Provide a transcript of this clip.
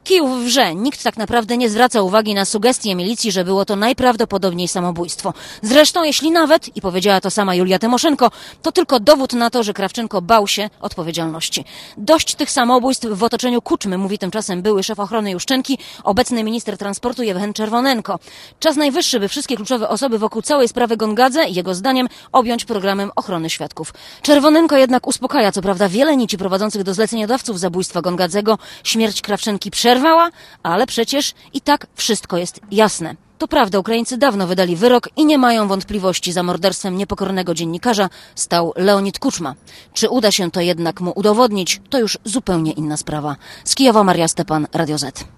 Kijów wrze. Nikt tak naprawdę nie zwraca uwagi na sugestie milicji, że było to najprawdopodobniej samobójstwo. Zresztą, jeśli nawet, i powiedziała to sama Julia Tymoszenko, to tylko dowód na to, że Krawczynko bał się odpowiedzialności. Dość tych samobójstw w otoczeniu Kuczmy, mówi tymczasem były szef ochrony Juszczynki, obecny minister transportu Jewgen Czerwonenko. Czas najwyższy, by wszystkie kluczowe osoby wokół całej sprawy Gongadze, jego zdaniem, objąć programem ochrony świadków. Czerwonenko jednak uspokaja, co prawda wiele nici prowadzących do zleceniodawców zabójstwa Gongadzego śmierć Krawczynki przerwała, ale przecież i tak wszystko jest jasne. To prawda, Ukraińcy dawno wydali wyrok i nie mają wątpliwości, za morderstwem niepokornego dziennikarza stał Leonid Kuczma. Czy uda się to jednak mu udowodnić, to już zupełnie inna sprawa. Z Kijowa Maria Stepan, Radio Z.